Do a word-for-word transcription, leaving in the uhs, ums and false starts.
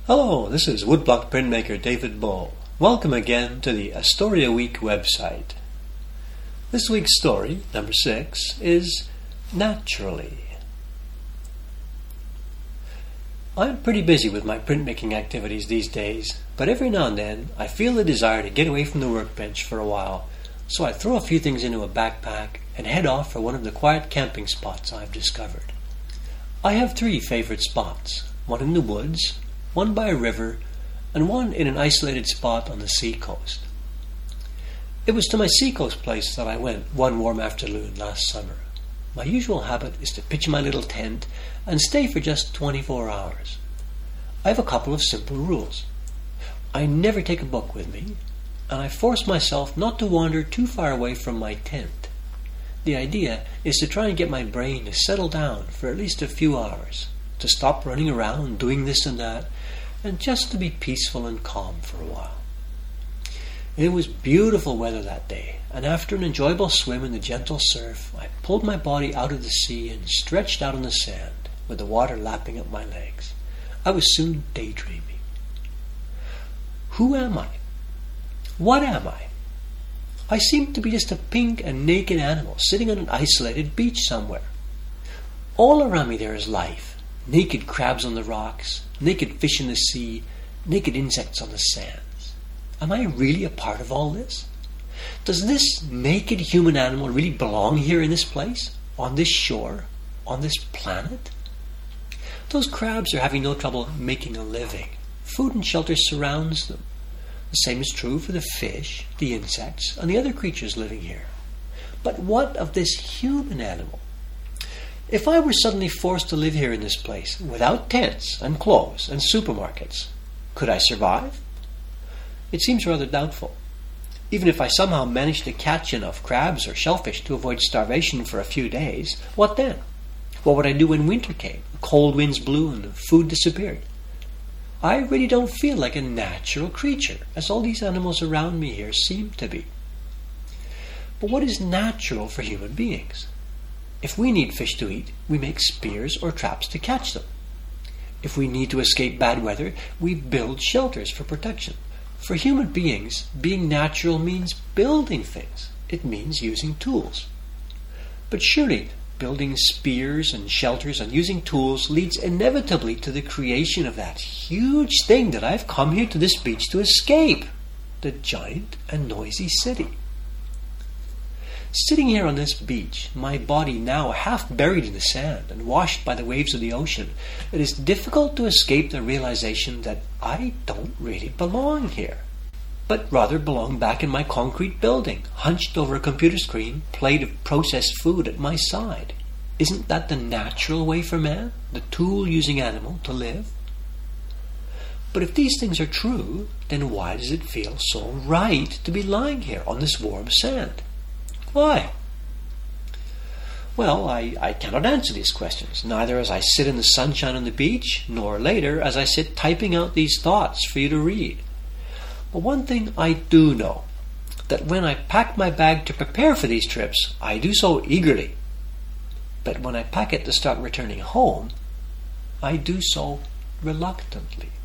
Hello, this is woodblock printmaker David Bull. Welcome again to the A Story a Week website. This week's story, number six, is Naturally. I'm pretty busy with my printmaking activities these days, but every now and then I feel the desire to get away from the workbench for a while, so I throw a few things into a backpack and head off for one of the quiet camping spots I've discovered. I have three favorite spots, one in the woods, one by a river, and one in an isolated spot on the seacoast. It was to my seacoast place that I went one warm afternoon last summer. My usual habit is to pitch my little tent and stay for just twenty-four hours. I have a couple of simple rules. I never take a book with me, and I force myself not to wander too far away from my tent. The idea is to try and get my brain to settle down for at least a few hours, to stop running around doing this and that, and just to be peaceful and calm for a while. It was beautiful weather that day, and after an enjoyable swim in the gentle surf, I pulled my body out of the sea and stretched out on the sand, with the water lapping at my legs. I was soon daydreaming. Who am I? What am I? I seem to be just a pink and naked animal sitting on an isolated beach somewhere. All around me there is life. Naked crabs on the rocks, naked fish in the sea, naked insects on the sands. Am I really a part of all this? Does this naked human animal really belong here in this place, on this shore, on this planet? Those crabs are having no trouble making a living. Food and shelter surrounds them. The same is true for the fish, the insects, and the other creatures living here. But what of this human animal? If I were suddenly forced to live here in this place, without tents and clothes and supermarkets, could I survive? It seems rather doubtful. Even if I somehow managed to catch enough crabs or shellfish to avoid starvation for a few days, what then? What would I do when winter came, the cold winds blew, and the food disappeared? I really don't feel like a natural creature, as all these animals around me here seem to be. But what is natural for human beings? If we need fish to eat, we make spears or traps to catch them. If we need to escape bad weather, we build shelters for protection. For human beings, being natural means building things. It means using tools. But surely, building spears and shelters and using tools leads inevitably to the creation of that huge thing that I've come here to this beach to escape, the giant and noisy city. Sitting here on this beach, my body now half buried in the sand and washed by the waves of the ocean, it is difficult to escape the realization that I don't really belong here, but rather belong back in my concrete building, hunched over a computer screen, plate of processed food at my side. Isn't that the natural way for man, the tool-using animal, to live? But if these things are true, then why does it feel so right to be lying here on this warm sand? Why? Well, I, I cannot answer these questions, neither as I sit in the sunshine on the beach, nor later as I sit typing out these thoughts for you to read. But one thing I do know, that when I pack my bag to prepare for these trips, I do so eagerly. But when I pack it to start returning home, I do so reluctantly.